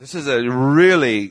This is a really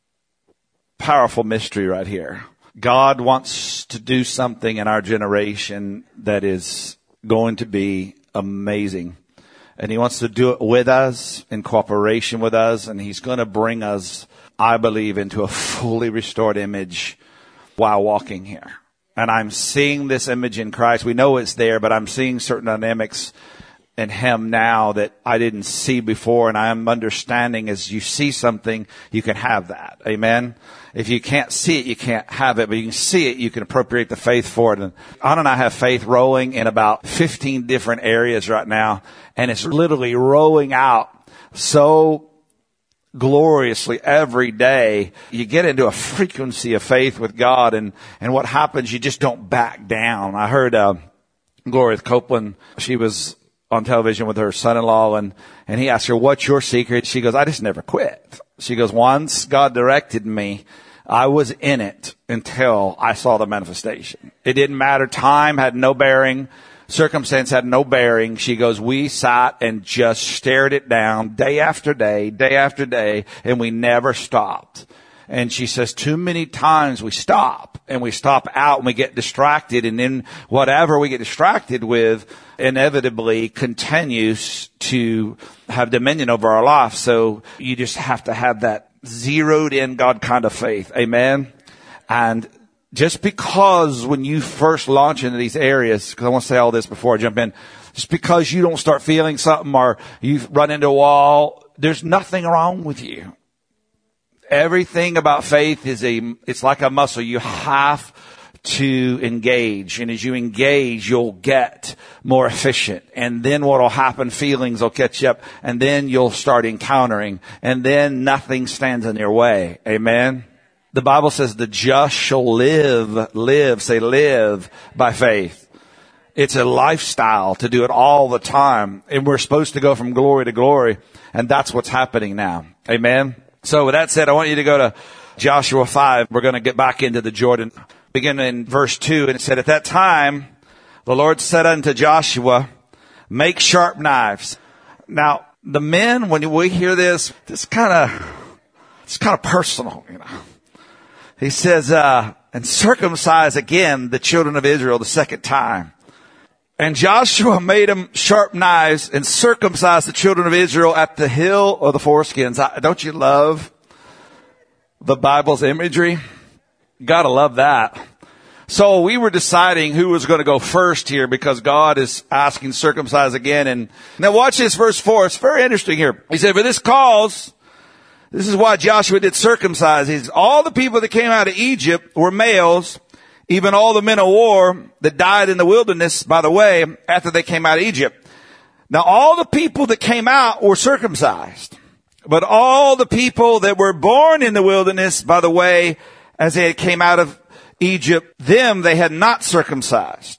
powerful mystery right here. God wants to do something in our generation that is going to be amazing. And he wants to do it with us, in cooperation with us. And he's going to bring us, I believe, into a fully restored image while walking here. And I'm seeing this image in Christ. We know it's there, but I'm seeing certain dynamics in him now that I didn't see before. And I am understanding as you see something, you can have that. Amen. If you can't see it, you can't have it, but you can see it, you can appropriate the faith for it. And Anna and I have faith rolling in about 15 different areas right now. And it's literally rolling out so gloriously every day. You get into a frequency of faith with God, and what happens, you just don't back down. I heard Gloria Copeland, she was on television with her son-in-law, and he asked her, what's your secret? She goes, I just never quit. She goes, once God directed me, I was in it until I saw the manifestation. It didn't matter. Time had no bearing. Circumstance had no bearing. She goes, we sat and just stared it down day after day, and we never stopped. And she says, too many times we stop out and we get distracted, and then whatever we get distracted with inevitably continues to have dominion over our life. So you just have to have that zeroed in God kind of faith. Amen. And just because when you first launch into these areas, because I want to say all this before I jump in, just because you don't start feeling something or you run into a wall, there's nothing wrong with you. Everything about faith it's like a muscle. You have to engage. And as you engage, you'll get more efficient. And then what'll happen, feelings will catch up. And then you'll start encountering. And then nothing stands in your way. Amen. The Bible says the just shall live by faith. It's a lifestyle to do it all the time. And we're supposed to go from glory to glory. And that's what's happening now. Amen. So with that said, I want you to go to Joshua 5. We're going to get back into the Jordan. Begin in verse 2. And it said, at that time, the Lord said unto Joshua, make sharp knives. Now, the men, when we hear this, it's kind of personal, you know. He says, and circumcise again the children of Israel the second time. And Joshua made them sharp knives and circumcised the children of Israel at the hill of the foreskins. Don't you love the Bible's imagery? You gotta love that. So we were deciding who was going to go first here because God is asking circumcise again. And now watch this, verse 4. It's very interesting here. He said, for this cause, this is why Joshua did circumcise. He says, all the people that came out of Egypt were males, even all the men of war that died in the wilderness by the way after they came out of Egypt. Now all the people that came out were circumcised, but all the people that were born in the wilderness by the way as they came out of Egypt, them they had not circumcised.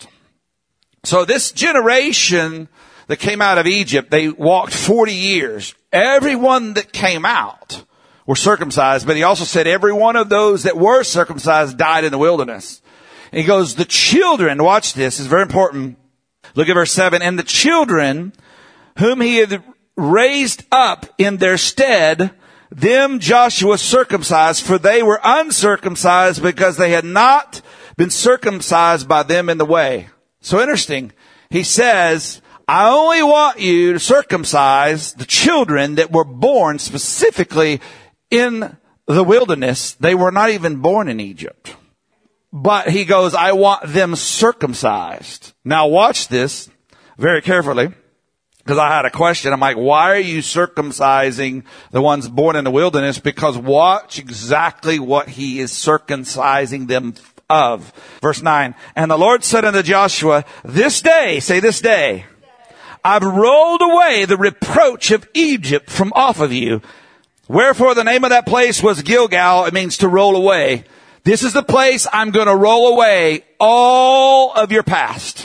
So this generation that came out of Egypt, they walked 40 years. Everyone that came out were circumcised, but he also said every one of those that were circumcised died in the wilderness. And he goes, the children, watch this, is very important. Look at verse 7. And the children whom he had raised up in their stead, them Joshua circumcised, for they were uncircumcised because they had not been circumcised by them in the way. So interesting. He says, I only want you to circumcise the children that were born specifically in the wilderness. They were not even born in Egypt. But he goes, I want them circumcised. Now watch this very carefully, because I had a question. I'm like, why are you circumcising the ones born in the wilderness? Because watch exactly what he is circumcising them of. Verse 9, and the Lord said unto Joshua, this day, say this day, I've rolled away the reproach of Egypt from off of you. Wherefore the name of that place was Gilgal. It means to roll away. This is the place I'm going to roll away all of your past.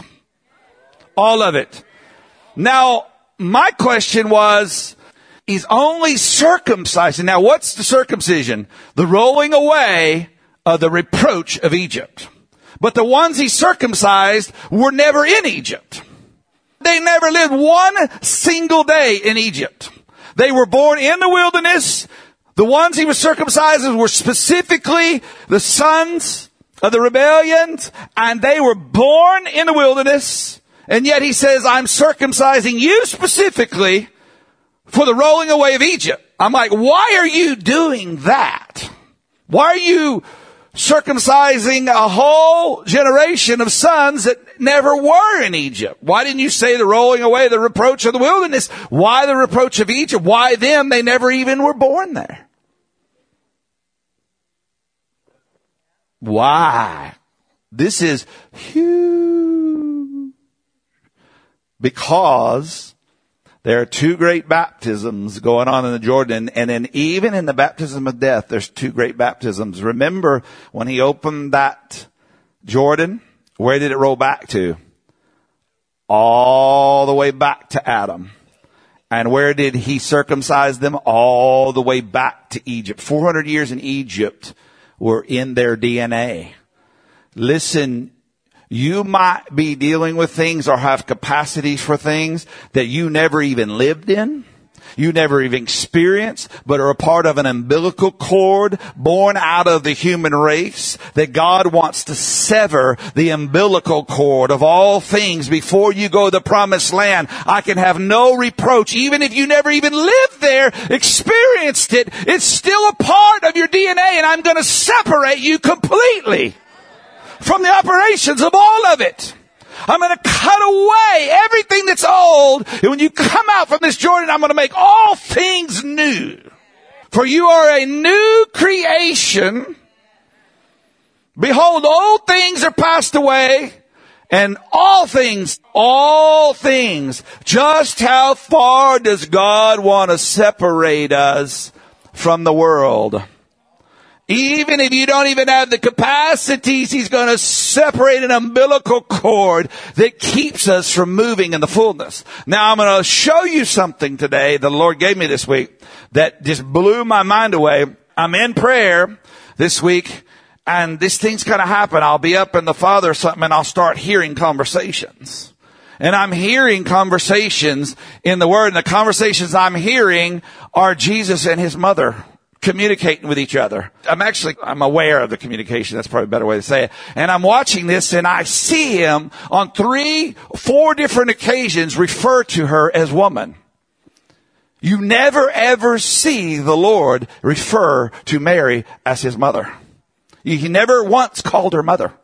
All of it. Now, my question was, he's only circumcising. Now, what's the circumcision? The rolling away of the reproach of Egypt. But the ones he circumcised were never in Egypt. They never lived one single day in Egypt. They were born in the wilderness. The ones he was circumcising were specifically the sons of the rebellions, and they were born in the wilderness. And yet he says, I'm circumcising you specifically for the rolling away of Egypt. I'm like, why are you doing that? Why are you circumcising a whole generation of sons that never were in Egypt? Why didn't you say the rolling away, the reproach of the wilderness? Why the reproach of Egypt? Why them? They never even were born there. Why? This is huge. Because there are two great baptisms going on in the Jordan, and then even in the baptism of death, there's two great baptisms. Remember when he opened that Jordan, where did it roll back to? All the way back to Adam. And where did he circumcise them? All the way back to Egypt. 400 years in Egypt were in their DNA. Listen, you might be dealing with things or have capacities for things that you never even lived in. You never even experienced, but are a part of an umbilical cord born out of the human race, that God wants to sever the umbilical cord of all things before you go to the promised land. I can have no reproach. Even if you never even lived there, experienced it, it's still a part of your DNA, and I'm going to separate you completely from the operations of all of it. I'm going to cut away everything that's old. And when you come out from this Jordan, I'm going to make all things new. For you are a new creation. Behold, old things are passed away, and all things. Just how far does God want to separate us from the world? Even if you don't even have the capacities, he's going to separate an umbilical cord that keeps us from moving in the fullness. Now, I'm going to show you something today the Lord gave me this week that just blew my mind away. I'm in prayer this week, and this thing's going to happen. I'll be up in the Father or something, and I'll start hearing conversations. And I'm hearing conversations in the Word, and the conversations I'm hearing are Jesus and his mother communicating with each other. I'm aware of the communication. That's probably a better way to say it. And I'm watching this, and I see him on 3-4 different occasions refer to her as woman. You never ever see the Lord refer to Mary as his mother. He never once called her mother.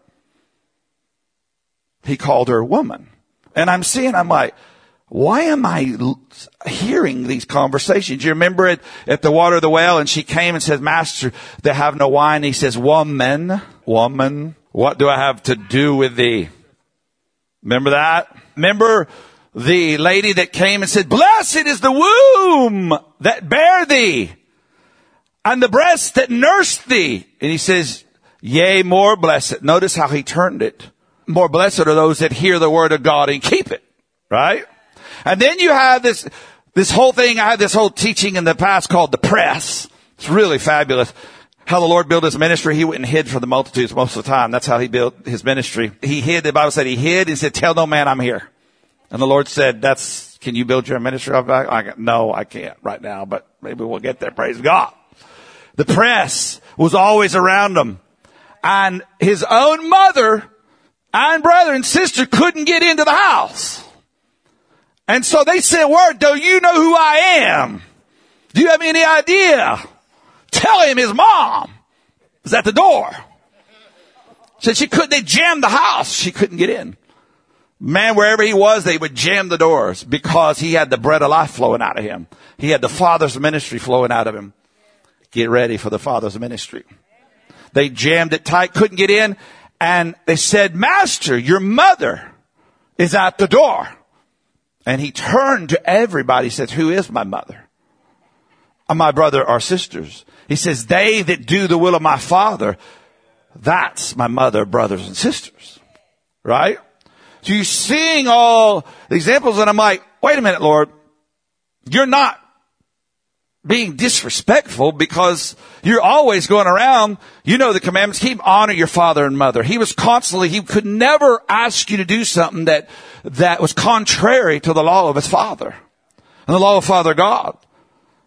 He called her woman. And I'm like, why am I hearing these conversations? You remember it at the water of the well, and she came and said, Master, they have no wine. He says, woman, what do I have to do with thee? Remember that? Remember the lady that came and said, blessed is the womb that bare thee, and the breast that nursed thee. And he says, yea, more blessed. Notice how he turned it. More blessed are those that hear the word of God and keep it. Right? And then you have this whole thing. I had this whole teaching in the past called the press. It's really fabulous. How the Lord built his ministry. He went and hid from the multitudes most of the time. That's how he built his ministry. He hid. The Bible said he hid and said, tell no man I'm here. And the Lord said, can you build your ministry up? No, I can't right now, but maybe we'll get there. Praise God. The press was always around him. And his own mother and brother and sister couldn't get into the house. And so they said, word, do you know who I am? Do you have any idea? Tell him his mom is at the door. Said they jammed the house. She couldn't get in. Man, wherever he was, they would jam the doors because he had the bread of life flowing out of him. He had the Father's ministry flowing out of him. Get ready for the Father's ministry. They jammed it tight, couldn't get in. And they said, Master, your mother is at the door. And he turned to everybody. He said, who is my mother? My brother or sisters. He says, they that do the will of my Father, that's my mother, brothers, and sisters. Right? So you're seeing all the examples, and I'm like, wait a minute, Lord. You're not being disrespectful because you're always going around. You know the commandments. Keep honor your father and mother. He could never ask you to do something that was contrary to the law of his father and the law of Father God.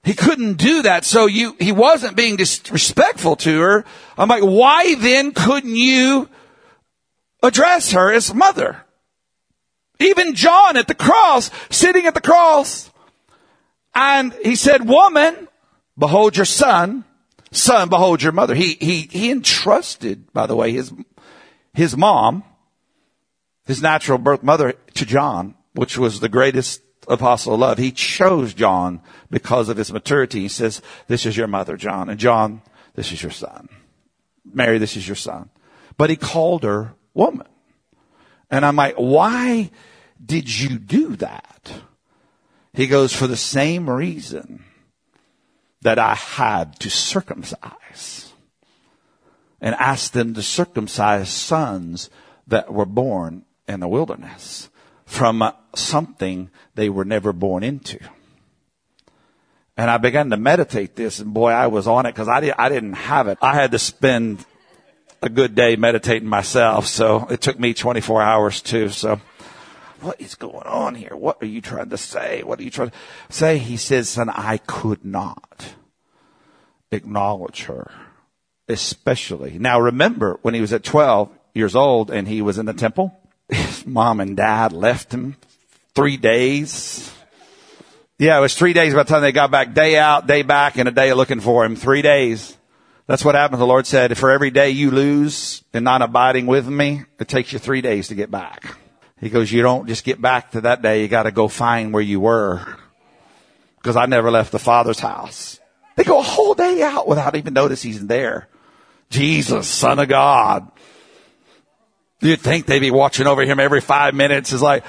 He couldn't do that. So he wasn't being disrespectful to her. I'm like, why then couldn't you address her as mother? Even John at the cross, sitting at the cross. And he said, woman, behold your son. Son, behold your mother. He entrusted, by the way, his mom, his natural birth mother, to John, which was the greatest apostle of love. He chose John because of his maturity. He says, this is your mother, John. And John, this is your son. Mary, this is your son. But he called her woman. And I'm like, why did you do that? He goes, for the same reason that I had to circumcise and ask them to circumcise sons that were born in the wilderness from something they were never born into. And I began to meditate this, and boy, I was on it because I didn't have it. I had to spend a good day meditating myself, so it took me 24 hours too. So what is going on here? What are you trying to say? What are you trying to say? He says, son, I could not acknowledge her, especially. Now remember, when he was at 12 years old and he was in the temple, his mom and dad left him 3 days. Yeah, it was 3 days by the time they got back. Day out, day back, and a day looking for him. 3 days. That's what happened. The Lord said, for every day you lose in not abiding with me, it takes you 3 days to get back. He goes, you don't just get back to that day. You got to go find where you were. Because I never left the Father's house. They go a whole day out without even noticing he's there. Jesus, Son of God. You'd think they'd be watching over him every 5 minutes. It's like,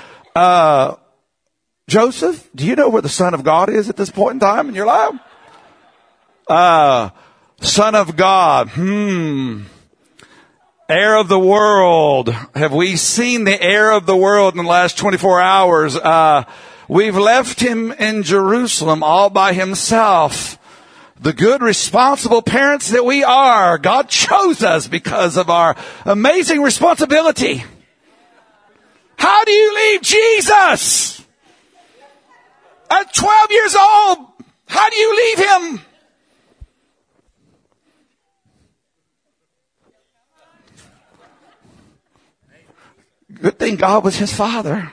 Joseph, do you know where the Son of God is at this point in time in your life? Son of God. Heir of the world. Have we seen the heir of the world in the last 24 hours? We've left him in Jerusalem all by himself. The good, responsible parents that we are, God chose us because of our amazing responsibility. How do you leave Jesus? At 12 years old, how do you leave him? Good thing God was his father.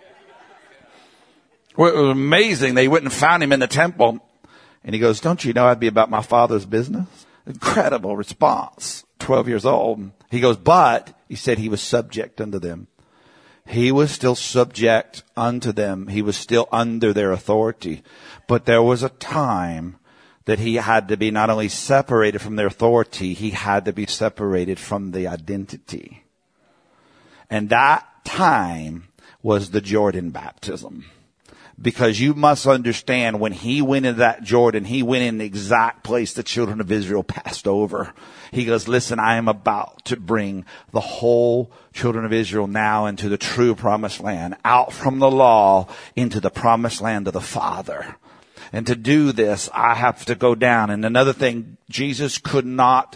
Well, it was amazing. They went and found him in the temple. And he goes, don't you know I'd be about my father's business? Incredible response. 12 years old. He goes, but he said he was subject unto them. He was still subject unto them. He was still under their authority. But there was a time that he had to be not only separated from their authority, he had to be separated from the identity. And that time was the Jordan baptism. Because you must understand, when he went into that Jordan, he went in the exact place the children of Israel passed over. He goes, listen, I am about to bring the whole children of Israel now into the true promised land, out from the law into the promised land of the Father. And to do this, I have to go down. And another thing, Jesus could not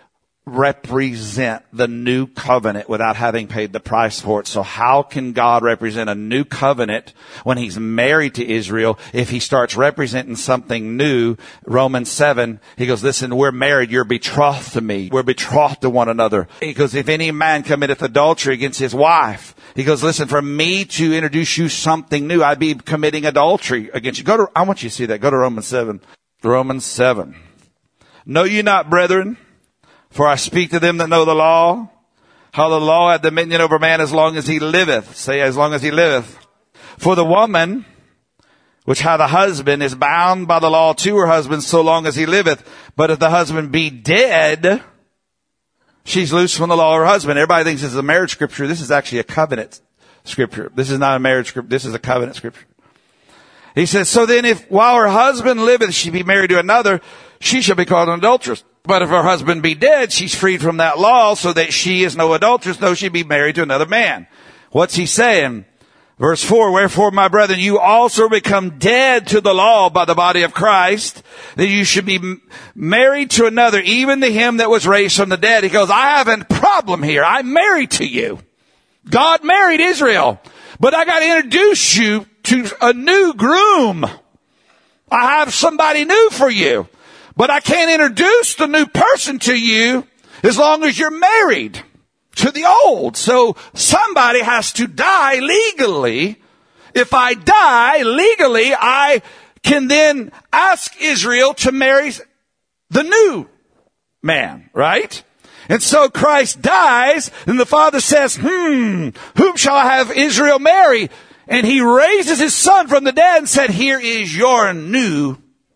represent the new covenant without having paid the price for it. So how can God represent a new covenant when he's married to Israel if he starts representing something new? Romans 7, he goes, listen, we're married. You're betrothed to me. We're betrothed to one another. He goes, if any man committeth adultery against his wife, he goes, listen, for me to introduce you something new, I'd be committing adultery against you. I want you to see that. Go to Romans 7. Romans 7. Know ye not, brethren, for I speak to them that know the law, how the law hath dominion over man as long as he liveth. Say, as long as he liveth. For the woman which hath a husband is bound by the law to her husband so long as he liveth. But if the husband be dead, she's loose from the law of her husband. Everybody thinks this is a marriage scripture. This is actually a covenant scripture. This is not a marriage scripture. This is a covenant scripture. He says, so then if while her husband liveth she be married to another, she shall be called an adulteress. But if her husband be dead, she's freed from that law, so that she is no adulteress, though she be married to another man. What's he saying? Verse 4, wherefore, my brethren, you also become dead to the law by the body of Christ, that you should be married to another, even to him that was raised from the dead. He goes, I have a problem here. I'm married to you. God married Israel. But I got to introduce you to a new groom. I have somebody new for you. But I can't introduce the new person to you as long as you're married to the old. So somebody has to die legally. If I die legally, I can then ask Israel to marry the new man, right? And so Christ dies, and the Father says, whom shall I have Israel marry? And he raises his son from the dead and said, here is your new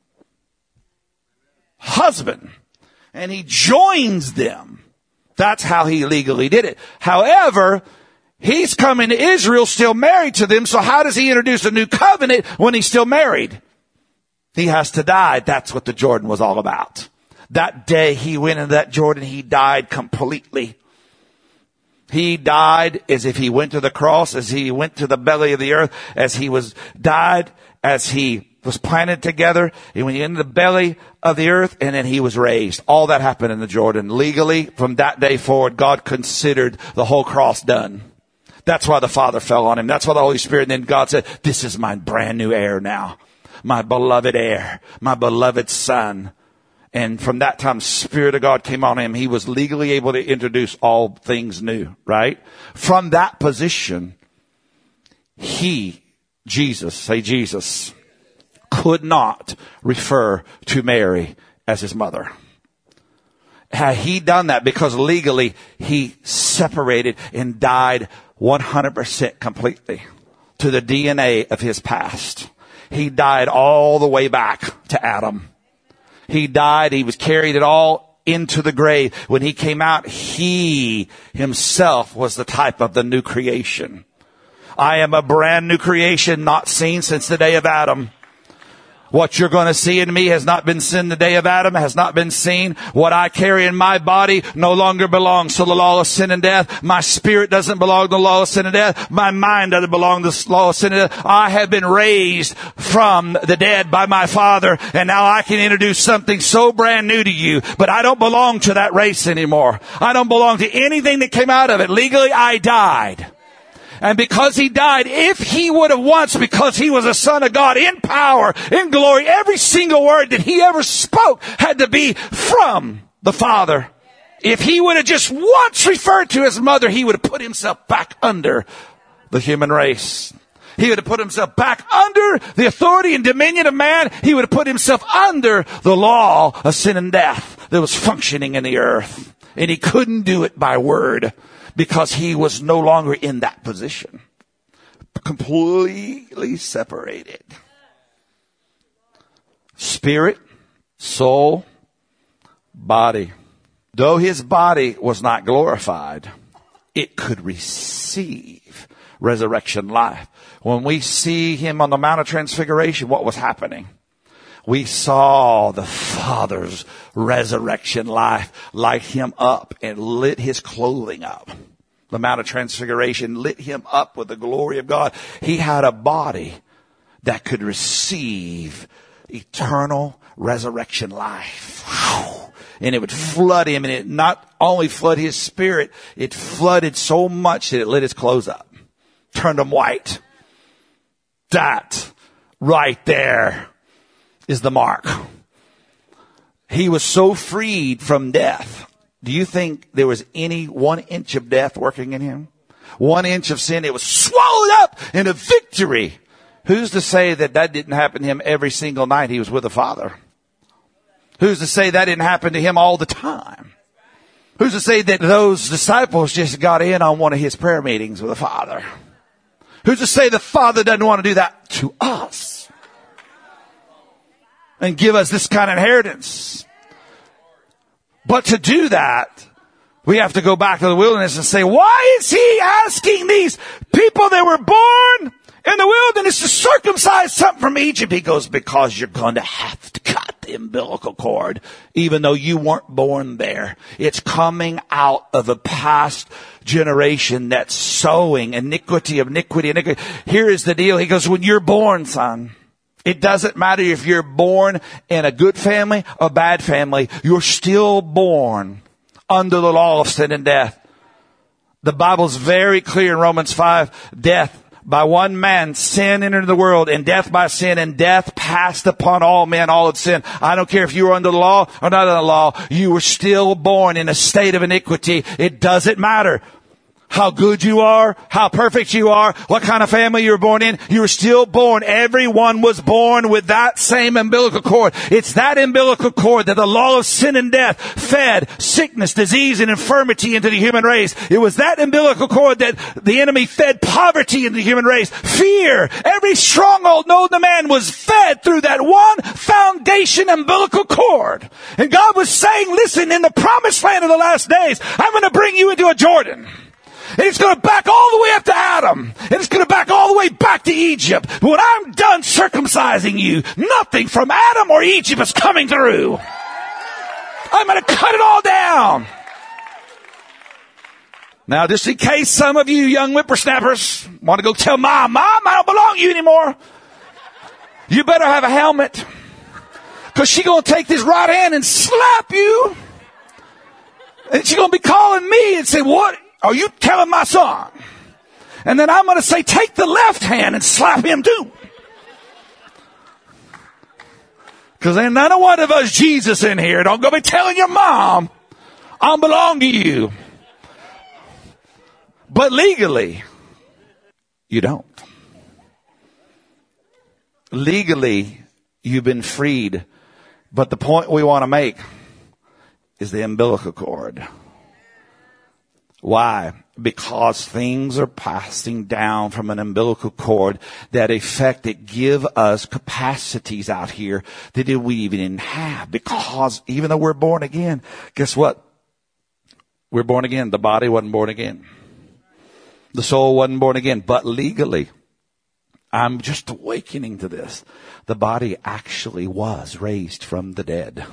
husband. And he joins them. That's how he legally did it. However, he's coming to Israel still married to them. So how does he introduce a new covenant when he's still married? He has to die. That's what the Jordan was all about. That day he went into that Jordan, he died completely. He died as if he went to the cross, as he went to the belly of the earth, as he died, as he was planted together. He went into the belly of the earth, and then he was raised. All that happened in the Jordan. Legally, from that day forward, God considered the whole cross done. That's why the Father fell on him. That's why the Holy Spirit, and then God said, this is my brand new heir now. My beloved heir, my beloved son. And from that time, Spirit of God came on him. He was legally able to introduce all things new, right? From that position, Jesus, could not refer to Mary as his mother. Had he done that, because legally he separated and died 100% completely to the DNA of his past. He died all the way back to Adam. He died. He was carried it all into the grave. When he came out, he himself was the type of the new creation. I am a brand new creation, not seen since the day of Adam. What you're going to see in me has not been seen the day of Adam, has not been seen. What I carry in my body no longer belongs to the law of sin and death. My spirit doesn't belong to the law of sin and death. My mind doesn't belong to the law of sin and death. I have been raised from the dead by my Father, and now I can introduce something so brand new to you. But I don't belong to that race anymore. I don't belong to anything that came out of it. Legally, I died. And because he died, if he would have once, because he was a son of God in power, in glory, every single word that he ever spoke had to be from the Father. If he would have just once referred to his mother, he would have put himself back under the human race. He would have put himself back under the authority and dominion of man. He would have put himself under the law of sin and death that was functioning in the earth. And he couldn't do it by word, because he was no longer in that position. Completely separated. Spirit, soul, body. Though his body was not glorified, it could receive resurrection life. When we see him on the Mount of Transfiguration, what was happening? We saw the Father's resurrection life light him up and lit his clothing up. The Mount of Transfiguration lit him up with the glory of God. He had a body that could receive eternal resurrection life. And it would flood him, and it not only flood his spirit, it flooded so much that it lit his clothes up, turned them white. That right there is the mark. He was so freed from death. Do you think there was any 1 inch of death working in him? 1 inch of sin, it was swallowed up in a victory. Who's to say that didn't happen to him every single night he was with the Father? Who's to say that didn't happen to him all the time? Who's to say that those disciples just got in on one of his prayer meetings with the Father? Who's to say the Father doesn't want to do that to us and give us this kind of inheritance? But to do that, we have to go back to the wilderness and say, why is he asking these people that were born in the wilderness to circumcise something from Egypt? He goes, because you're going to have to cut the umbilical cord, even though you weren't born there. It's coming out of a past generation that's sowing iniquity. Here is the deal. He goes, when you're born, son, it doesn't matter if you're born in a good family or bad family. You're still born under the law of sin and death. The Bible's very clear in Romans 5. Death By one man, sin entered the world, and death by sin, and death passed upon all men. All had sinned. I don't care if you were under the law or not under the law. You were still born in a state of iniquity. It doesn't matter how good you are, how perfect you are, what kind of family you were born in. You were still born. Everyone was born with that same umbilical cord. It's that umbilical cord that the law of sin and death fed sickness, disease, and infirmity into the human race. It was that umbilical cord that the enemy fed poverty into the human race. Fear. Every stronghold known to man was fed through that one foundation umbilical cord. And God was saying, listen, in the promised land of the last days, I'm going to bring you into a Jordan. And it's going to back all the way up to Adam. And it's going to back all the way back to Egypt. But when I'm done circumcising you, nothing from Adam or Egypt is coming through. I'm going to cut it all down. Now, just in case some of you young whippersnappers want to go tell Mom, I don't belong to you anymore. You better have a helmet. Because she's going to take this right hand and slap you. And she's going to be calling me and say, what are you telling my son? And then I'm going to say, take the left hand and slap him too. Because ain't none of one of us Jesus in here. Don't go be telling your mom, I belong to you. But legally, you don't. Legally, you've been freed. But the point we want to make is the umbilical cord. Why? Because things are passing down from an umbilical cord that give us capacities out here that we even didn't have. Because even though we're born again, guess what? We're born again. The body wasn't born again. The soul wasn't born again. But legally, I'm just awakening to this. The body actually was raised from the dead.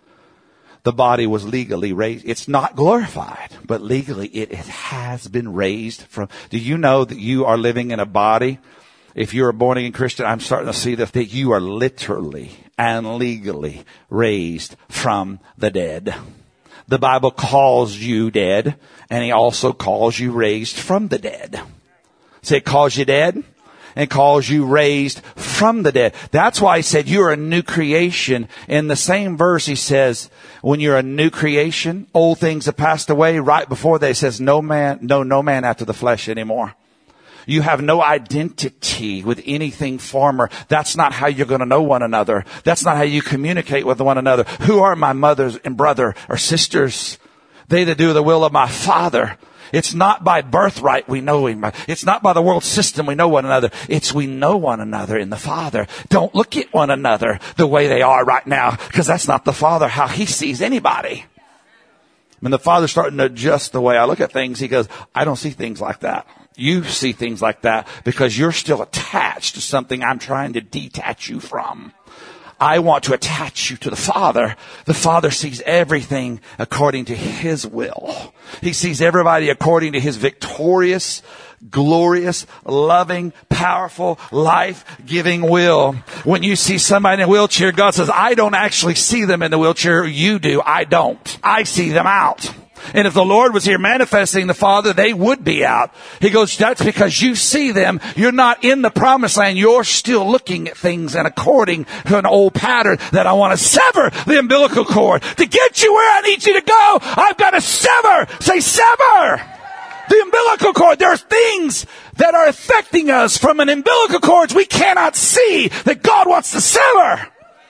The body was legally raised. It's not glorified, but legally it has been raised from. Do you know that you are living in a body? If you're a born again Christian, I'm starting to see that you are literally and legally raised from the dead. The Bible calls you dead, and he also calls you raised from the dead. Say, it calls you dead and calls you raised from the dead. That's why he said you're a new creation. In the same verse, he says, when you're a new creation, old things have passed away. Right before that, he says, no man after the flesh anymore. You have no identity with anything former. That's not how you're going to know one another. That's not how you communicate with one another. Who are my mothers and brother or sisters? They that do the will of my Father. It's not by birthright we know him. It's not by the world system we know one another. It's we know one another in the Father. Don't look at one another the way they are right now, because that's not the Father, how he sees anybody. When the Father's starting to adjust the way I look at things, he goes, I don't see things like that. You see things like that because you're still attached to something I'm trying to detach you from. I want to attach you to the Father. The Father sees everything according to his will. He sees everybody according to his victorious, glorious, loving, powerful, life-giving will. When you see somebody in a wheelchair, God says, I don't actually see them in the wheelchair. You do. I don't. I see them out. And if the Lord was here manifesting the Father, they would be out. He goes, that's because you see them. You're not in the promised land. You're still looking at things and according to an old pattern that I want to sever the umbilical cord. To get you where I need you to go, I've got to sever. Say sever. The umbilical cord. There are things that are affecting us from an umbilical cord we cannot see that God wants to sever.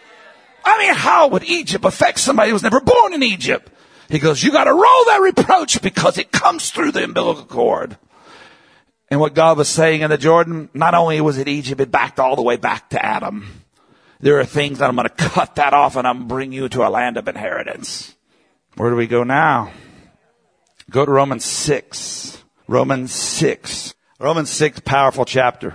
I mean, how would Egypt affect somebody who was never born in Egypt? He goes, you got to roll that reproach because it comes through the umbilical cord. And what God was saying in the Jordan, not only was it Egypt, it backed all the way back to Adam. There are things that I'm going to cut that off and I'm going to bring you to a land of inheritance. Where do we go now? Go to Romans 6. Romans 6. Romans 6, powerful chapter.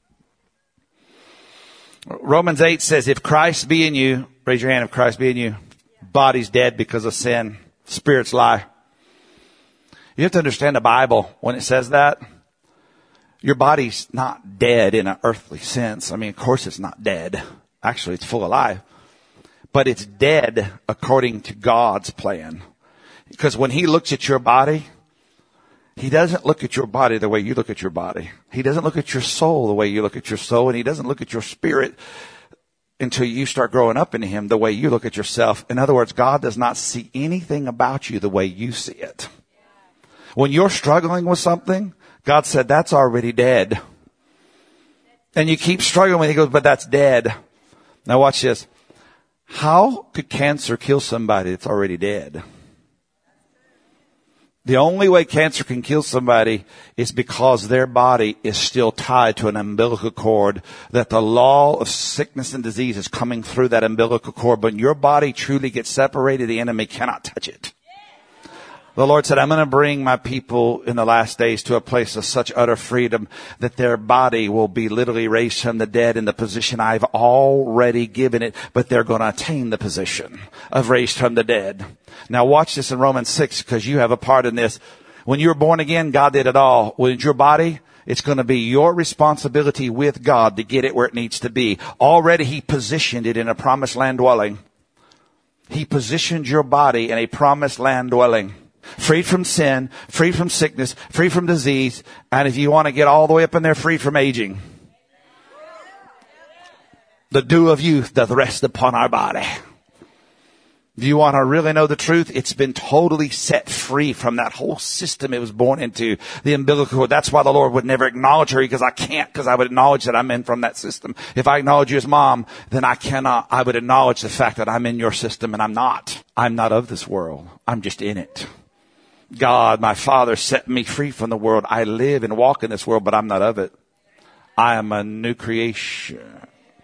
Romans 8 says, if Christ be in you, raise your hand if Christ be in you, body's dead because of sin. Spirits lie. You have to understand the Bible when it says that. Your body's not dead in an earthly sense. I mean, of course it's not dead. Actually, it's full of life. But it's dead according to God's plan. Because when he looks at your body, He doesn't look at your body the way you look at your body. He doesn't look at your soul the way you look at your soul. And he doesn't look at your spirit until you start growing up into him the way you look at yourself. In other words, God does not see anything about you the way you see it. When you're struggling with something, God said, that's already dead. And you keep struggling with it. He goes, but that's dead. Now watch this. How could cancer kill somebody that's already dead? The only way cancer can kill somebody is because their body is still tied to an umbilical cord, that the law of sickness and disease is coming through that umbilical cord. But when your body truly gets separated, the enemy cannot touch it. The Lord said, I'm going to bring my people in the last days to a place of such utter freedom that their body will be literally raised from the dead in the position I've already given it, but they're going to attain the position of raised from the dead. Now watch this in Romans 6, because you have a part in this. When you were born again, God did it all. With your body, it's going to be your responsibility with God to get it where it needs to be. Already he positioned it in a promised land dwelling. He positioned your body in a promised land dwelling. Freed from sin, free from sickness, free from disease, and if you want to get all the way up in there, free from aging. The dew of youth doth rest upon our body. Do you want to really know the truth? It's been totally set free from that whole system it was born into, the umbilical cord. That's why the Lord would never acknowledge her, because I can't, because I would acknowledge that I'm in from that system. If I acknowledge you as mom, then I cannot. I would acknowledge the fact that I'm in your system, and I'm not. I'm not of this world. I'm just in it. God, my Father, set me free from the world. I live and walk in this world, but I'm not of it. I am a new creation.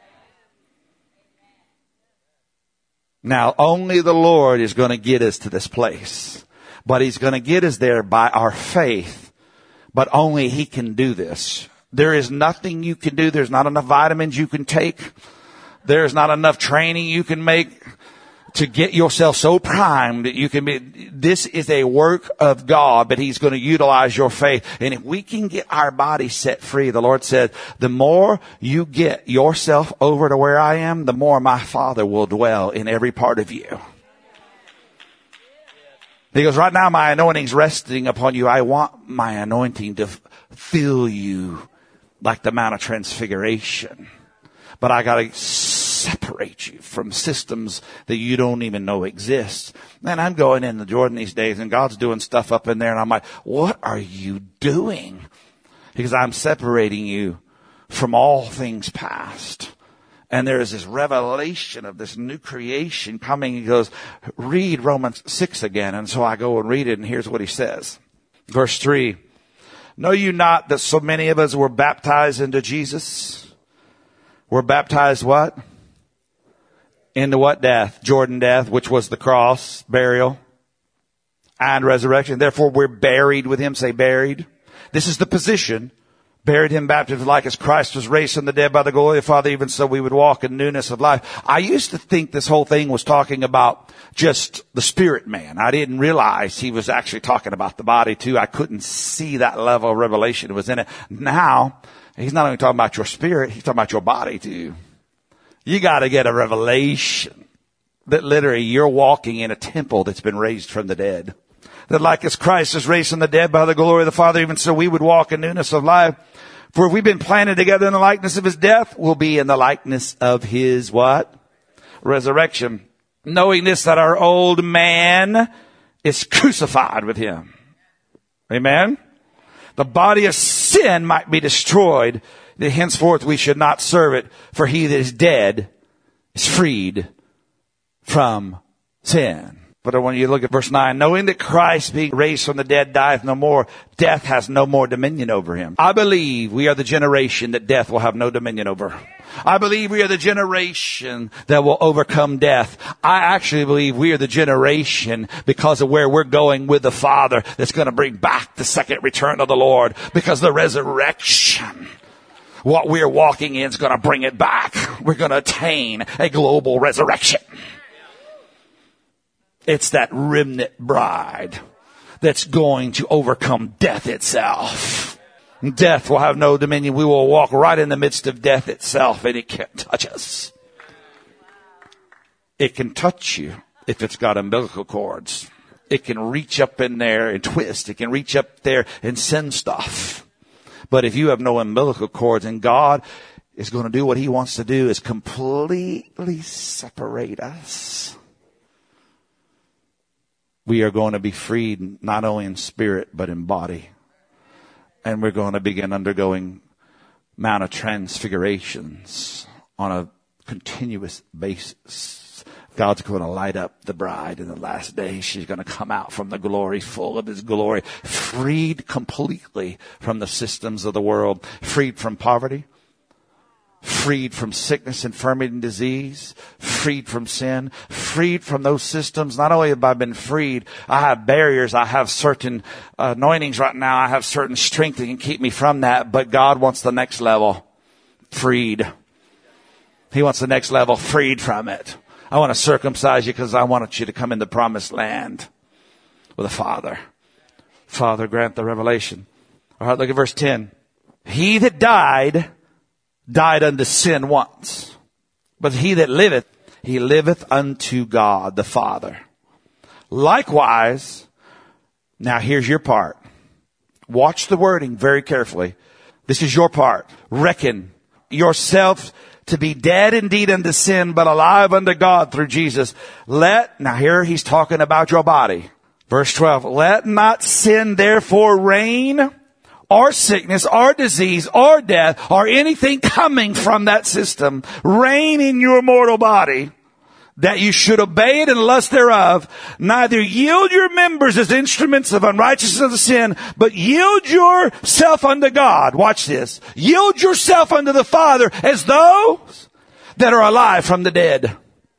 Now, only the Lord is going to get us to this place. But he's going to get us there by our faith. But only he can do this. There is nothing you can do. There's not enough vitamins you can take. There's not enough training you can make to get yourself so primed that you can be. This is a work of God, but he's going to utilize your faith. And if we can get our body set free, the Lord said, the more you get yourself over to where I am, the more my Father will dwell in every part of you. He goes, right now my anointing's resting upon you. I want my anointing to fill you like the Mount of Transfiguration. But I got to separate you from systems that you don't even know exist. Man, I'm going in the Jordan these days, and God's doing stuff up in there, and I'm like, what are you doing? Because I'm separating you from all things past. And there is this revelation of this new creation coming. He goes, read Romans 6 again. And so I go and read it, and here's what he says. Verse 3, know you not that so many of us were baptized into Jesus? We're baptized what? Into what death? Jordan death, which was the cross, burial, and resurrection. Therefore, we're buried with him. Say buried. This is the position. Buried him, baptized like as Christ was raised from the dead by the glory of the Father, even so we would walk in newness of life. I used to think this whole thing was talking about just the spirit man. I didn't realize he was actually talking about the body too. I couldn't see that level of revelation that was in it. Now, he's not only talking about your spirit, he's talking about your body too. You got to get a revelation that literally you're walking in a temple that's been raised from the dead. That like as Christ is raised from the dead by the glory of the Father, even so we would walk in newness of life. For if we've been planted together in the likeness of his death, we'll be in the likeness of his what? Resurrection. Knowing this, that our old man is crucified with him. Amen? The body of sin might be destroyed, that henceforth we should not serve it. For he that is dead is freed from sin. But when you look at verse 9, knowing that Christ being raised from the dead dieth no more, death has no more dominion over him. I believe we are the generation that death will have no dominion over. I believe we are the generation that will overcome death. I actually believe we are the generation, because of where we're going with the Father, that's going to bring back the second return of the Lord. Because the resurrection, what we're walking in, is going to bring it back. We're going to attain a global resurrection. It's that remnant bride that's going to overcome death itself. Death will have no dominion. We will walk right in the midst of death itself, and it can't touch us. It can touch you if it's got umbilical cords. it can reach up in there and twist. It can reach up there and send stuff. But if you have no umbilical cords, and God is going to do what he wants to do, is completely separate us. We are going to be freed not only in spirit, but in body. And we're going to begin undergoing Mount of Transfigurations on a continuous basis. God's going to light up the bride in the last days. She's going to come out from the glory, full of his glory, freed completely from the systems of the world, freed from poverty, freed from sickness, infirmity, and disease, freed from sin, freed from those systems. Not only have I been freed, I have barriers. I have certain anointings right now. I have certain strength that can keep me from that. But God wants the next level, freed. He wants the next level, freed from it. I want to circumcise you because I want you to come in the promised land with a Father. Father, grant the revelation. All right, look at verse 10. He that died unto sin once. But he that liveth, he liveth unto God the Father. Likewise, now here's your part. Watch the wording very carefully. This is your part. Reckon yourself to be dead indeed unto sin, but alive unto God through Jesus. Now here he's talking about your body. Verse 12. Let not sin therefore reign, or sickness, or disease, or death, or anything coming from that system, reign in your mortal body, that you should obey it and lust thereof, neither yield your members as instruments of unrighteousness of sin, but yield yourself unto God. Watch this. Yield yourself unto the Father as those that are alive from the dead.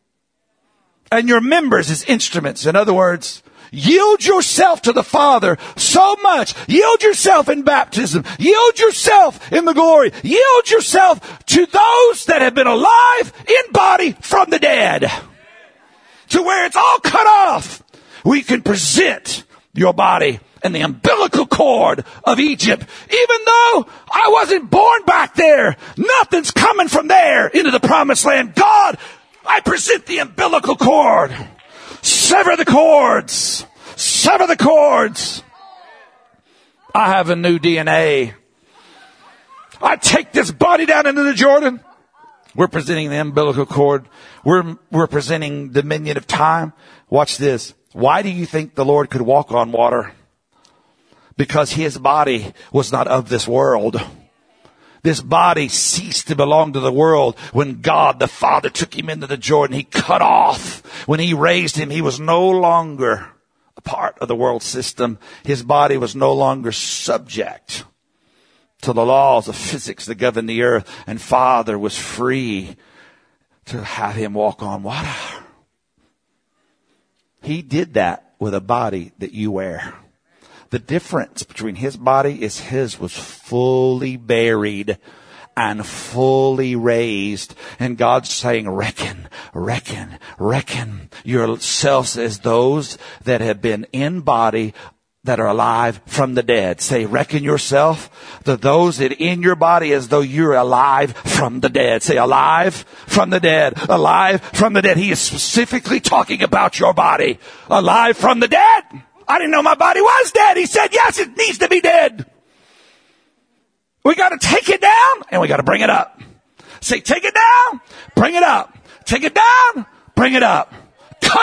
And your members as instruments. In other words, yield yourself to the Father so much. Yield yourself in baptism. Yield yourself in the glory. Yield yourself to those that have been alive in body from the dead. To where it's all cut off. We can present your body in the umbilical cord of Egypt. Even though I wasn't born back there, nothing's coming from there into the promised land. God, I present the umbilical cord. Sever the cords. Sever the cords. I have a new DNA. I take this body down into the Jordan. We're presenting the umbilical cord. We're presenting dominion of time. Watch this. Why do you think the Lord could walk on water? Because his body was not of this world. This body ceased to belong to the world when God the Father took him into the Jordan. He cut off. When he raised him, he was no longer a part of the world system. His body was no longer subject to the laws of physics that govern the earth. And Father was free to have him walk on water. He did that with a body that you wear. The difference between his body is his was fully buried and fully raised. And God's saying, reckon yourselves as those that have been in body that are alive from the dead. Say, reckon yourself to those that in your body as though you're alive from the dead. Say, alive from the dead. Alive from the dead. He is specifically talking about your body. Alive from the dead. I didn't know my body was dead. He said, yes, it needs to be dead. We got to take it down and we got to bring it up. Say, take it down, bring it up. Take it down, bring it up. Cut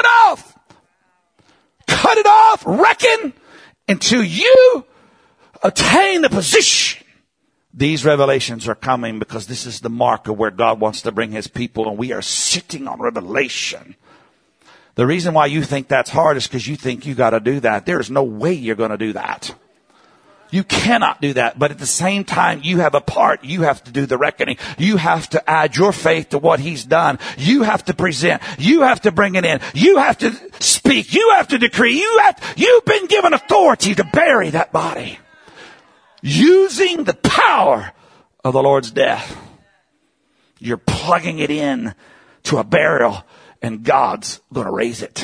it off, reckon until you attain the position. These revelations are coming because this is the mark of where God wants to bring his people, and we are sitting on revelation. The reason why you think that's hard is because you think you got to do that. There's no way you're going to do that. You cannot do that. But at the same time, you have a part. You have to do the reckoning. You have to add your faith to what he's done. You have to present. You have to bring it in. You have to speak. You have to decree. You've been given authority to bury that body. Using the power of the Lord's death. You're plugging it in to a burial, and God's going to raise it.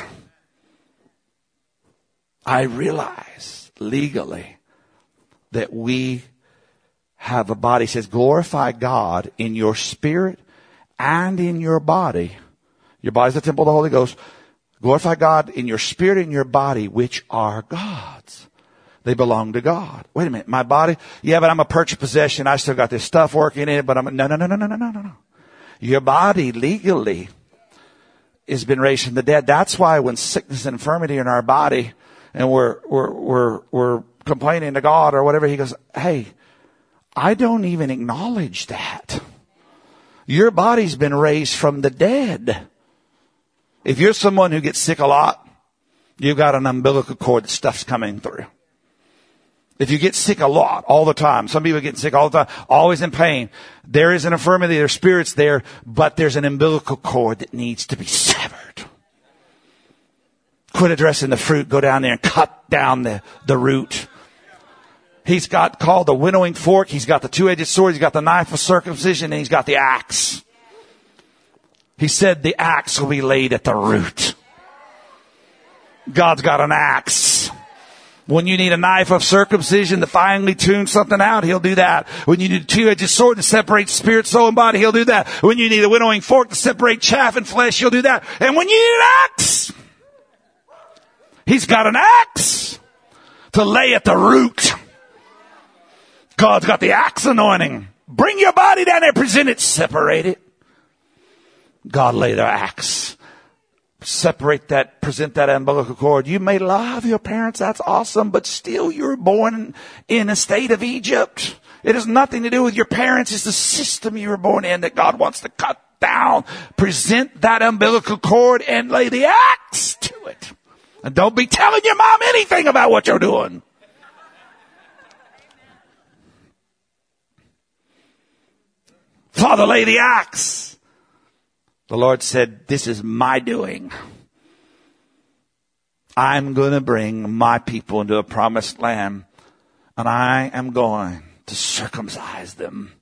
I realize legally that we have a body. It says, glorify God in your spirit and in your body. Your body's the temple of the Holy Ghost. Glorify God in your spirit and your body, which are God's. They belong to God. Wait a minute. My body? Yeah, but I'm a purchased possession. I still got this stuff working in it, but no. Your body legally has been raised from the dead. That's why when sickness and infirmity in our body and we're complaining to God or whatever, he goes, hey, I don't even acknowledge that. Your body's been raised from the dead. If you're someone who gets sick a lot, you've got an umbilical cord that stuff's coming through. If you get sick a lot, all the time, some people get sick all the time, always in pain, there is an infirmity, there's spirits there, but there's an umbilical cord that needs to be severed. Quit addressing the fruit, go down there and cut down the root. He's got called the winnowing fork, he's got the two-edged sword, he's got the knife of circumcision, and he's got the axe. He said the axe will be laid at the root. God's got an axe. When you need a knife of circumcision to finely tune something out, he'll do that. When you need a two-edged sword to separate spirit, soul, and body, he'll do that. When you need a winnowing fork to separate chaff and flesh, he'll do that. And when you need an axe, he's got an axe to lay at the root. God's got the axe anointing. Bring your body down there, present it, separate it. God lay the axe. Separate that, present that umbilical cord. You may love your parents, that's awesome, but still you're born in a state of Egypt. It has nothing to do with your parents. It's the system you were born in that God wants to cut down. Present that umbilical cord and lay the axe to it. And don't be telling your mom anything about what you're doing. Father, lay the axe. The Lord said, this is my doing. I'm going to bring my people into a promised land, and I am going to circumcise them.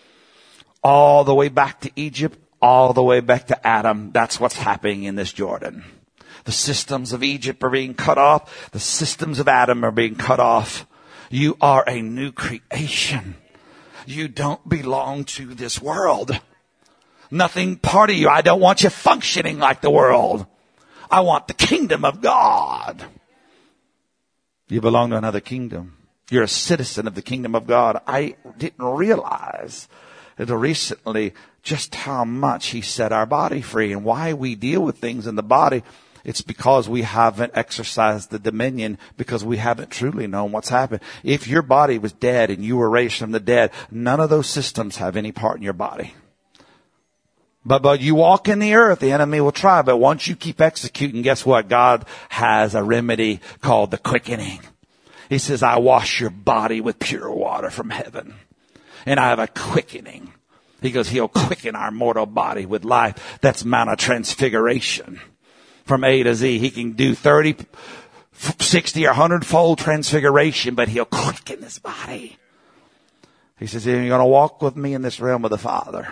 All the way back to Egypt, all the way back to Adam. That's what's happening in this Jordan. The systems of Egypt are being cut off. The systems of Adam are being cut off. You are a new creation. You don't belong to this world. Nothing part of you. I don't want you functioning like the world. I want the kingdom of God. You belong to another kingdom. You're a citizen of the kingdom of God. I didn't realize until recently just how much he set our body free and why we deal with things in the body. It's because we haven't exercised the dominion, because we haven't truly known what's happened. If your body was dead and you were raised from the dead, none of those systems have any part in your body. But you walk in the earth, the enemy will try. But once you keep executing, guess what? God has a remedy called the quickening. He says, I wash your body with pure water from heaven. And I have a quickening. He goes, he'll quicken our mortal body with life. That's Mount of Transfiguration. From A to Z, he can do 30, 60, or 100-fold transfiguration, but he'll quicken this body. He says, you're going to walk with me in this realm of the Father.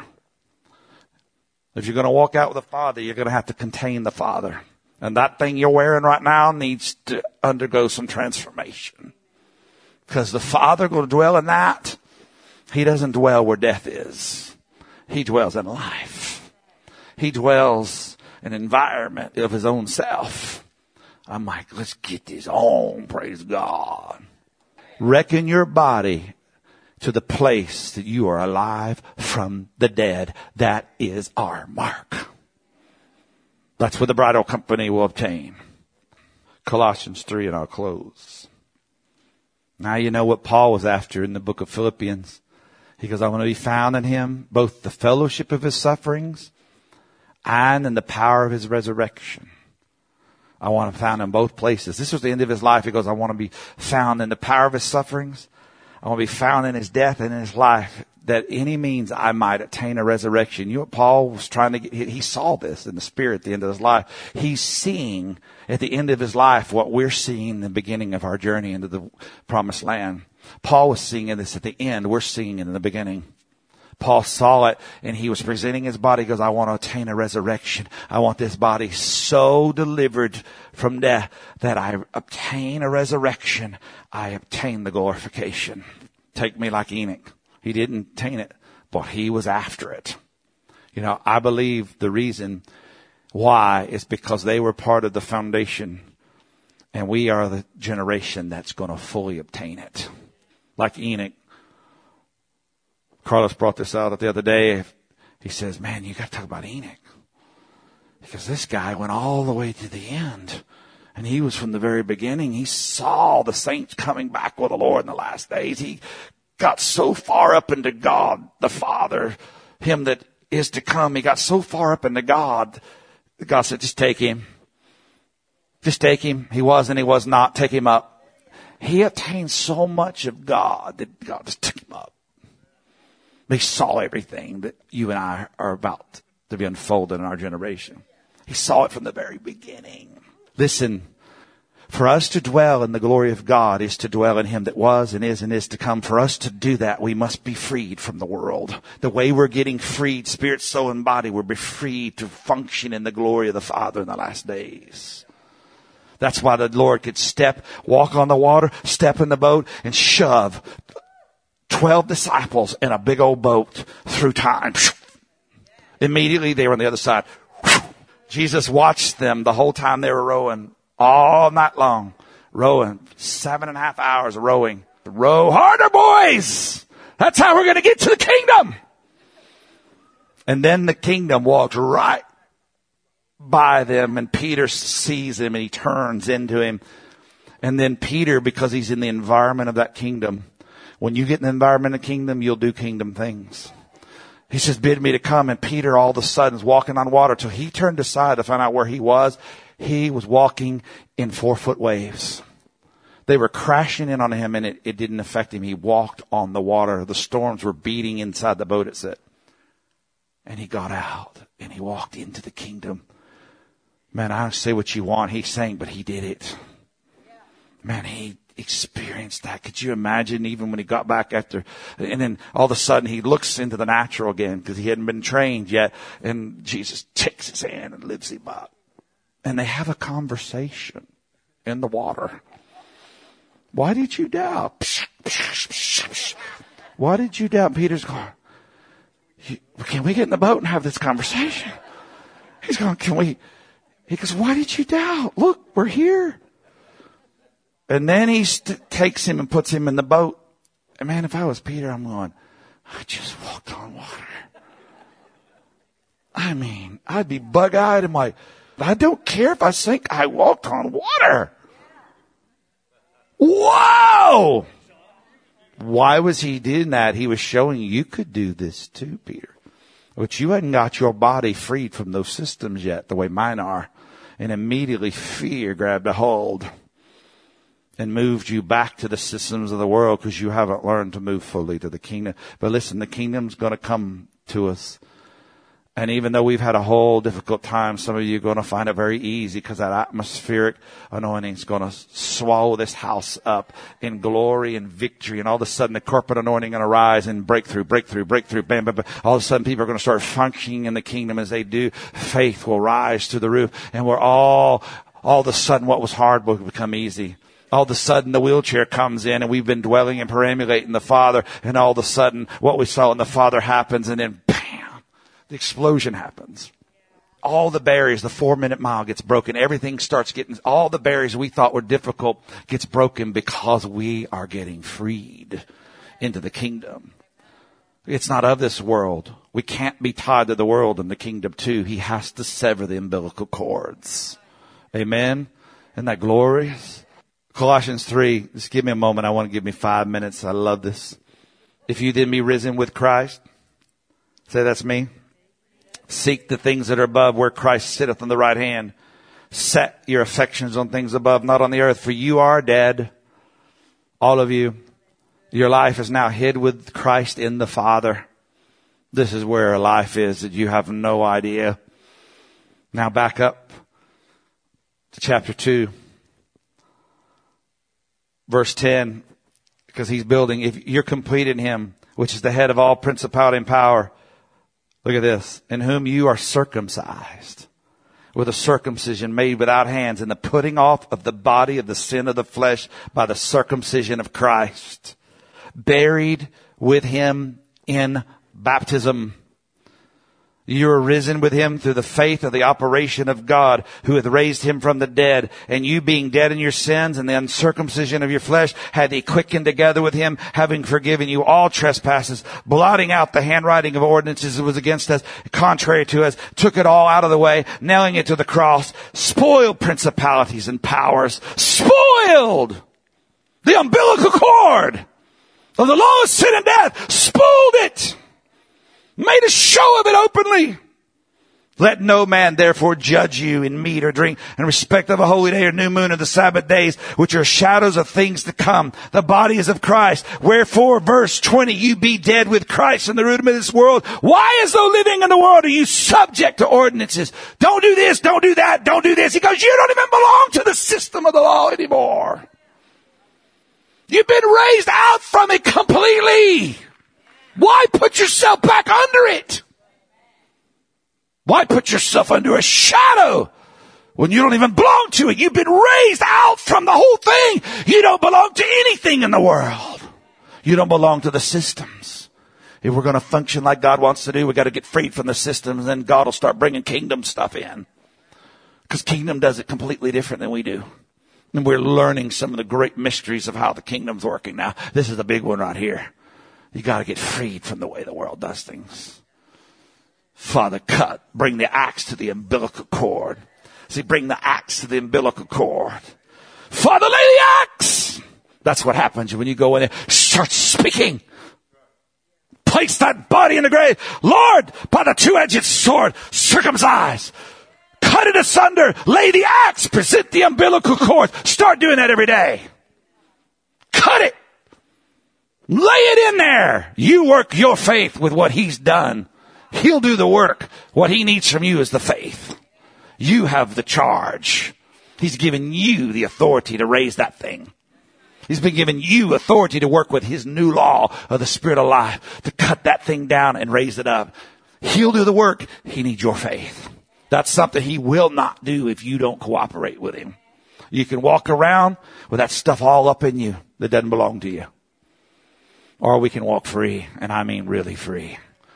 If you're going to walk out with the Father, you're going to have to contain the Father. And that thing you're wearing right now needs to undergo some transformation. Because the Father going to dwell in that. He doesn't dwell where death is. He dwells in life. He dwells in an environment of his own self. I'm like, let's get this on, praise God. Reckon your body to the place that you are alive from the dead. That is our mark. That's what the bridal company will obtain. Colossians 3, and I'll close. Now you know what Paul was after in the book of Philippians. He goes, I want to be found in him, both the fellowship of his sufferings and in the power of his resurrection. I want to be found in both places. This was the end of his life. He goes, I want to be found in the power of his sufferings. I want to be found in his death and in his life, that any means I might attain a resurrection. You know what Paul was trying to get? He saw this in the spirit at the end of his life. He's seeing at the end of his life what we're seeing in the beginning of our journey into the promised land. Paul was seeing this at the end. We're seeing it in the beginning. Paul saw it, and he was presenting his body. He goes, I want to attain a resurrection. I want this body so delivered from death that I obtain a resurrection. I obtain the glorification. Take me like Enoch. He didn't attain it, but he was after it. You know, I believe the reason Why? It's because they were part of the foundation, and we are the generation that's going to fully obtain it. Like Enoch. Carlos brought this out the other day. He says, man, you got to talk about Enoch. Because this guy went all the way to the end. And he was from the very beginning. He saw the saints coming back with the Lord in the last days. He got so far up into God, the Father, him that is to come. He got so far up into God. God said, just take him. Just take him. He was and he was not. Take him up. He attained so much of God that God just took him up. He saw everything that you and I are about to be unfolded in our generation. He saw it from the very beginning. Listen, for us to dwell in the glory of God is to dwell in him that was and is to come. For us to do that, we must be freed from the world. The way we're getting freed, spirit, soul, and body, we'll be freed to function in the glory of the Father in the last days. That's why the Lord could walk on the water, step in the boat, and shove 12 disciples in a big old boat through time. Immediately they were on the other side. Jesus watched them the whole time they were rowing, all night long, rowing 7.5 hours of rowing. Row harder, boys. That's how we're going to get to the kingdom. And then the kingdom walked right by them, and Peter sees him and he turns into him. And then Peter, because he's in the environment of that kingdom, when you get in the environment of the kingdom, you'll do kingdom things. He says, bid me to come. And Peter all of a sudden is walking on water till he turned aside to find out where he was. He was walking in 4-foot waves. They were crashing in on him and it didn't affect him. He walked on the water. The storms were beating inside the boat, it said. And he got out and he walked into the kingdom. Man, I don't say what you want. He's saying, but he did it. Man, he experienced that. Could you imagine even when he got back after, and then all of a sudden he looks into the natural again because he hadn't been trained yet. And Jesus takes his hand and lifts him up. And they have a conversation in the water. Why did you doubt? Why did you doubt? Peter's going, can we get in the boat and have this conversation? He's going, can we? He goes, why did you doubt? Look, we're here. And then he takes him and puts him in the boat. And man, if I was Peter, I'm going, I just walked on water. I mean, I'd be bug-eyed and like, I don't care if I sink. I walked on water. Whoa! Why was he doing that? He was showing you could do this too, Peter. But you hadn't got your body freed from those systems yet, the way mine are. And immediately fear grabbed a hold and moved you back to the systems of the world because you haven't learned to move fully to the kingdom. But listen, the kingdom's going to come to us. And even though we've had a whole difficult time, some of you are going to find it very easy because that atmospheric anointing is going to swallow this house up in glory and victory. And all of a sudden the corporate anointing going to rise and breakthrough, bam, bam, bam. All of a sudden people are going to start functioning in the kingdom as they do. Faith will rise to the roof. And we're all of a sudden what was hard will become easy. All of a sudden the wheelchair comes in and we've been dwelling and perambulating the Father. And all of a sudden what we saw in the Father happens and then bam, the explosion happens. All the barriers, the 4-minute mile gets broken. Everything starts getting, all the barriers we thought were difficult gets broken because we are getting freed into the kingdom. It's not of this world. We can't be tied to the world in the kingdom too. He has to sever the umbilical cords. Amen. Isn't that glorious? Colossians 3, just give me a moment. I want to give me 5 minutes. I love this. If you then be risen with Christ, say that's me. Seek the things that are above where Christ sitteth on the right hand. Set your affections on things above, not on the earth, for you are dead. All of you. Your life is now hid with Christ in the Father. This is where life is that you have no idea. Now back up to chapter 2. Verse 10, because he's building, if you're complete in him, which is the head of all principality and power. Look at this. In whom you are circumcised with a circumcision made without hands, and the putting off of the body of the sin of the flesh by the circumcision of Christ. Buried with him in baptism. You are risen with him through the faith of the operation of God, who hath raised him from the dead. And you, being dead in your sins and the uncircumcision of your flesh, had he quickened together with him, having forgiven you all trespasses, blotting out the handwriting of ordinances that was against us, contrary to us, took it all out of the way, nailing it to the cross, spoiled principalities and powers, spoiled the umbilical cord of the law of sin and death, spoiled it, made a show of it openly. Let no man therefore judge you in meat or drink, in respect of a holy day or new moon or the Sabbath days, which are shadows of things to come. The body is of Christ. Wherefore, verse 20, you be dead with Christ in the rudiment of this world. Why, as though living in the world, are you subject to ordinances? Don't do this, don't do that, don't do this. He goes, you don't even belong to the system of the law anymore. You've been raised out from it completely. Why put yourself back under it? Why put yourself under a shadow when you don't even belong to it? You've been raised out from the whole thing. You don't belong to anything in the world. You don't belong to the systems. If we're going to function like God wants to do, we got to get freed from the systems, and then God will start bringing kingdom stuff in. Because kingdom does it completely different than we do. And we're learning some of the great mysteries of how the kingdom's working now. This is a big one right here. You got to get freed from the way the world does things. Father, bring the axe to the umbilical cord. See, bring the axe to the umbilical cord. Father, lay the axe. That's what happens when you go in there. Start speaking. Place that body in the grave. Lord, by the two-edged sword, circumcise. Cut it asunder. Lay the axe. Present the umbilical cord. Start doing that every day. Cut it. Lay it in there. You work your faith with what he's done. He'll do the work. What he needs from you is the faith. You have the charge. He's given you the authority to raise that thing. He's been giving you authority to work with his new law of the Spirit of life, to cut that thing down and raise it up. He'll do the work. He needs your faith. That's something he will not do if you don't cooperate with him. You can walk around with that stuff all up in you that doesn't belong to you. Or we can walk free, and I mean really free,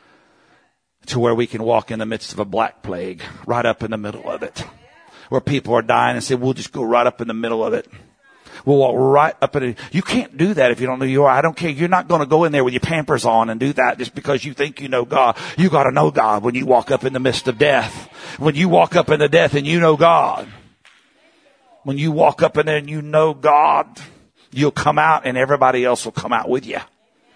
to where we can walk in the midst of a black plague, right up in the middle of it, where people are dying, and say, we'll just go right up in the middle of it. We'll walk right up in it. You can't do that if you don't know who you are. I don't care. You're not going to go in there with your Pampers on and do that just because you think you know God. You got to know God when you walk up in the midst of death. When you walk up in the death and you know God. When you walk up in there and you know God, you'll come out and everybody else will come out with you.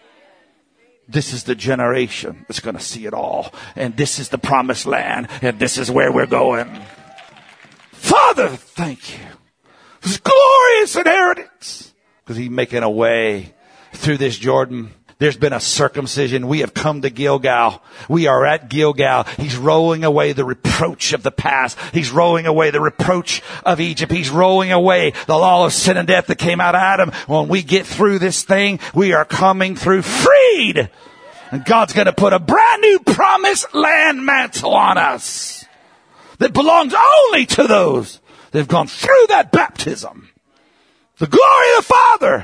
This is the generation that's going to see it all. And this is the promised land. And this is where we're going. Father, thank you. This glorious inheritance. Because he's making a way through this Jordan. There's been a circumcision. We have come to Gilgal. We are at Gilgal. He's rolling away the reproach of the past. He's rolling away the reproach of Egypt. He's rolling away the law of sin and death that came out of Adam. When we get through this thing, we are coming through freed. And God's going to put a brand new promised land mantle on us that belongs only to those that have gone through that baptism. The glory of the Father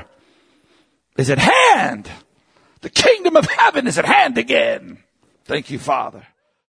is at hand. The kingdom of heaven is at hand again. Thank you, Father.